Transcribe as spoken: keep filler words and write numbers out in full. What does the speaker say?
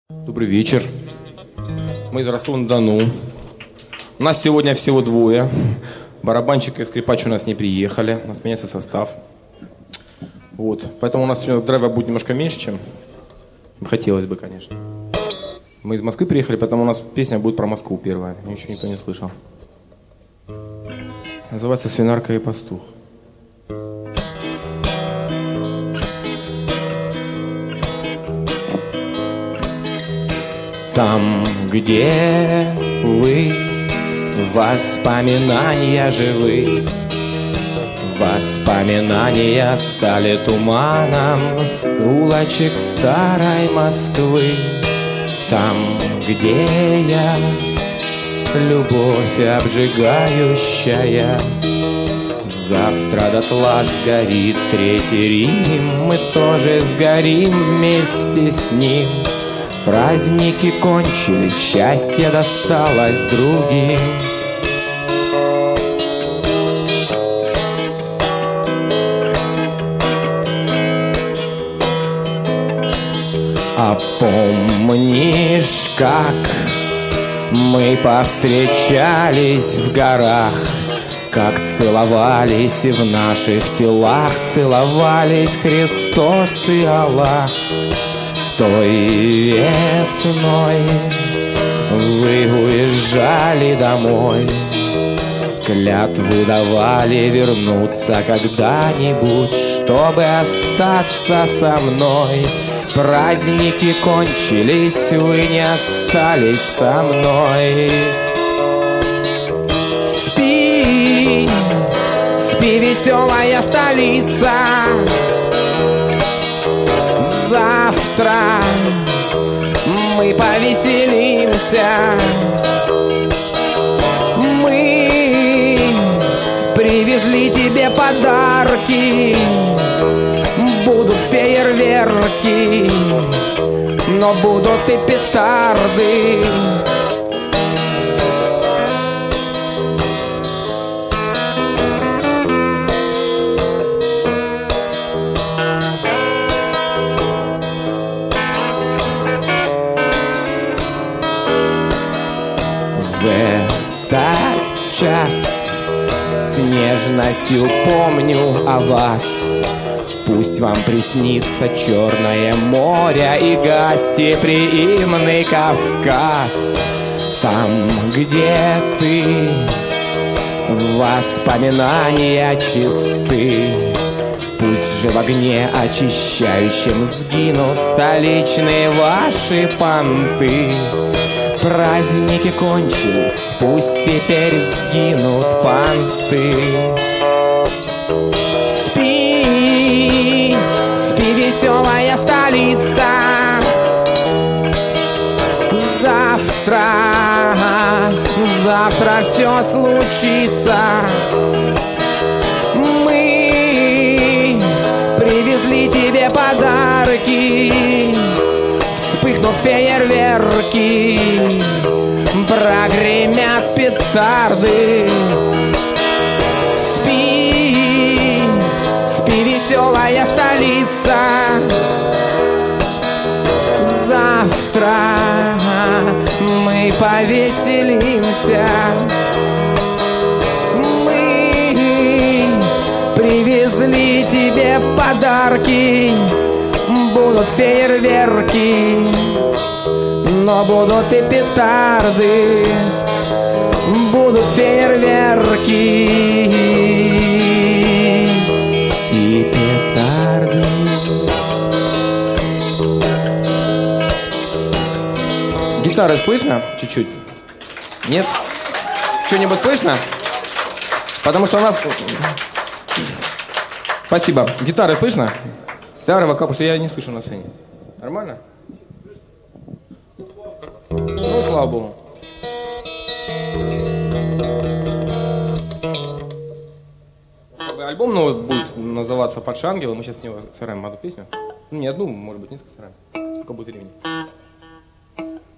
Добрый вечер. Мы из Ростова-на-Дону. У нас сегодня всего двое. Барабанщик и скрипач у нас не приехали. У нас меняется состав. Вот. Поэтому у нас сегодня драйва будет немножко меньше, чем хотелось бы, конечно. Мы из Москвы приехали, поэтому у нас песня будет про Москву первая. Еще никто не слышал. Называется «Свинарка и пастух». Там, где вы, воспоминания живы, воспоминания стали туманом улочек старой Москвы. Там, где я, любовь обжигающая, завтра дотла сгорит Третий Рим, мы тоже сгорим вместе с ним. Праздники кончились, счастье досталось другим. А помнишь, как мы повстречались в горах, как целовались и в наших телах целовались Христос и Аллах? Той весной вы уезжали домой, клятву давали вернуться когда-нибудь, чтобы остаться со мной. Праздники кончились, вы не остались со мной. Спи, спи, веселая столица, завтра мы повеселимся. Мы привезли тебе подарки, будут фейерверки, но будут и петарды. В этот час с нежностью помню о вас. Пусть вам приснится Черное море и гостеприимный Кавказ. Там, где ты, воспоминания чисты. Пусть же в огне очищающем сгинут столичные ваши понты. Праздники кончились, пусть теперь сгинут понты. Спи, спи, веселая столица, завтра, завтра все случится. Мы привезли тебе подарки, вспыхнут фейерверки, прогремят петарды. Спи, спи, веселая столица, завтра мы повеселимся. Мы привезли тебе подарки, будут фейерверки, но будут и петарды, будут фейерверки и петарды. Гитары слышно? Чуть-чуть. Нет? Что-нибудь слышно? Потому что у нас... Спасибо. Гитары слышно? Гитары, вокал, потому что я не слышу на сцене. Нормально? Ну, слава богу. Альбом новый будет называться «Падший ангел», и мы сейчас с него сыграем одну песню. Ну, не одну, может быть, несколько сыграем. Сколько будет времени.